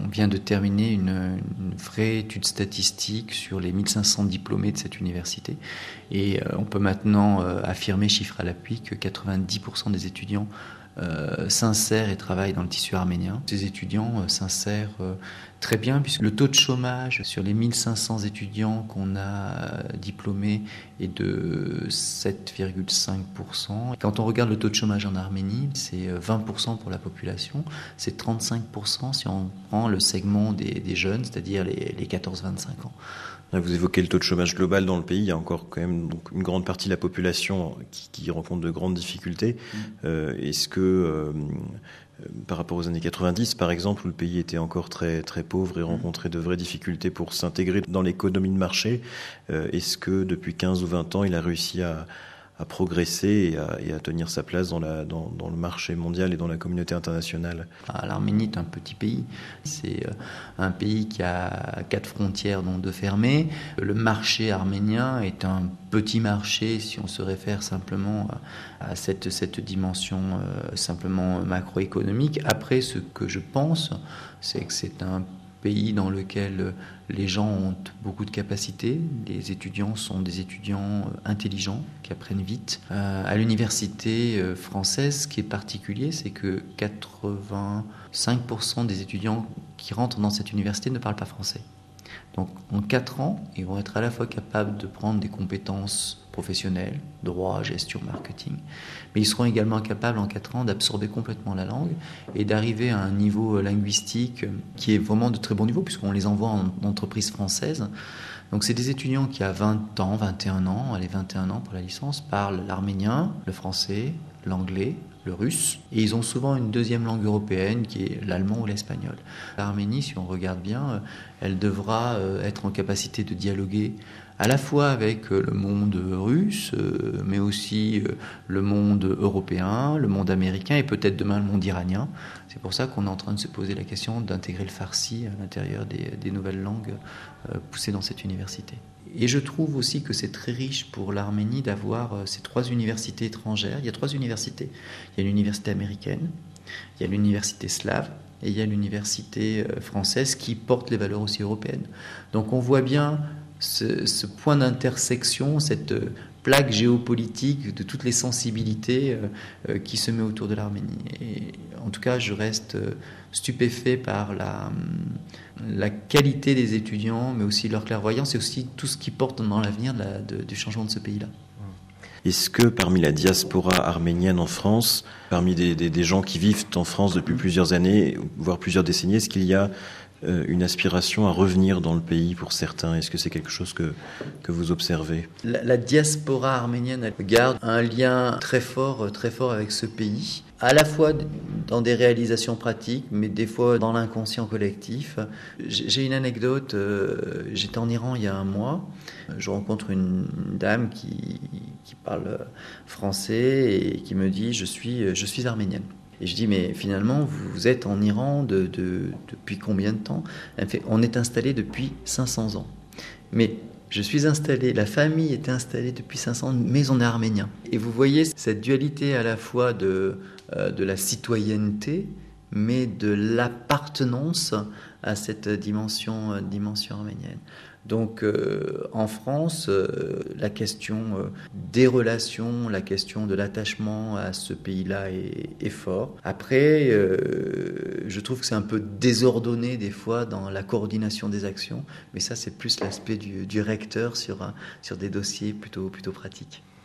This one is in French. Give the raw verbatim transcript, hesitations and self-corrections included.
on vient de terminer une, une vraie étude statistique sur les mille cinq cents diplômés de cette université. Et euh, on peut maintenant euh, affirmer, chiffre à l'appui, que quatre-vingt-dix pour cent des étudiants Euh, s'insèrent et travaillent dans le tissu arménien. Ces étudiants euh, s'insèrent euh, très bien, puisque le taux de chômage sur les mille cinq cents étudiants qu'on a euh, diplômés est de sept virgule cinq pour cent. Quand on regarde le taux de chômage en Arménie, c'est vingt pour cent pour la population, c'est trente-cinq pour cent si on prend le segment des, des jeunes, c'est-à-dire les, les quatorze à vingt-cinq ans. Vous évoquez le taux de chômage global dans le pays. Il y a encore quand même donc, une grande partie de la population qui, qui rencontre de grandes difficultés. Mmh. Euh, est-ce que, euh, par rapport aux années quatre-vingt-dix, par exemple, où le pays était encore très, très pauvre et rencontrait de vraies difficultés pour s'intégrer dans l'économie de marché, euh, est-ce que depuis quinze ou vingt ans, il a réussi à, à progresser et à, et à tenir sa place dans, la, dans, dans le marché mondial et dans la communauté internationale? Ah, l'Arménie est un petit pays. C'est un pays qui a quatre frontières, dont deux fermées. Le marché arménien est un petit marché si on se réfère simplement à cette, cette dimension euh, simplement macroéconomique. Après, ce que je pense, c'est que c'est un pays dans lequel les gens ont beaucoup de capacités. Les étudiants sont des étudiants intelligents qui apprennent vite. Euh, à l'université française, ce qui est particulier, c'est que quatre-vingt-cinq pour cent des étudiants qui rentrent dans cette université ne parlent pas français. Donc en quatre ans, ils vont être à la fois capables de prendre des compétences professionnelles, droit, gestion, marketing, mais ils seront également capables en quatre ans d'absorber complètement la langue et d'arriver à un niveau linguistique qui est vraiment de très bon niveau, puisqu'on les envoie en entreprise française. Donc c'est des étudiants qui à vingt ans, vingt et un ans, allez vingt et un ans pour la licence, parlent l'arménien, le français, l'anglais, le russe, et ils ont souvent une deuxième langue européenne qui est l'allemand ou l'espagnol. L'Arménie, si on regarde bien, elle devra être en capacité de dialoguer à la fois avec le monde russe, mais aussi le monde européen, le monde américain et peut-être demain le monde iranien. C'est pour ça qu'on est en train de se poser la question d'intégrer le farsi à l'intérieur des, des nouvelles langues poussées dans cette université. Et je trouve aussi que c'est très riche pour l'Arménie d'avoir ces trois universités étrangères. Il y a trois universités. Il y a l'université américaine, il y a l'université slave et il y a l'université française qui porte les valeurs aussi européennes. Donc on voit bien ce, ce point d'intersection, cette plaque géopolitique de toutes les sensibilités euh, qui se met autour de l'Arménie. Et en tout cas, je reste stupéfait par la, la qualité des étudiants, mais aussi leur clairvoyance et aussi tout ce qui porte dans l'avenir de la, de, du changement de ce pays-là. Est-ce que parmi la diaspora arménienne en France, parmi des, des, des gens qui vivent en France depuis plusieurs années, voire plusieurs décennies, est-ce qu'il y a euh, une aspiration à revenir dans le pays pour certains? Est-ce que c'est quelque chose que, que vous observez? La, la diaspora arménienne, elle garde un lien très fort, très fort avec ce pays, à la fois dans des réalisations pratiques, mais des fois dans l'inconscient collectif. J'ai une anecdote, euh, j'étais en Iran il y a un mois, je rencontre une, une dame qui, qui parle français et qui me dit « je suis, je suis arménienne ». Et je dis, mais finalement, vous êtes en Iran de, de, depuis combien de temps? Elle me fait, on est installé depuis cinq cents ans. Mais je suis installé, la famille est installée depuis cinq cents ans, mais on est arménien. Et vous voyez cette dualité à la fois de, euh, de la citoyenneté, mais de l'appartenance à cette dimension, euh, dimension arménienne. Donc euh, en France, euh, la question euh, des relations, la question de l'attachement à ce pays-là est, est fort. Après, euh, je trouve que c'est un peu désordonné des fois dans la coordination des actions, mais ça c'est plus l'aspect du, du recteur sur, sur des dossiers plutôt, plutôt pratiques.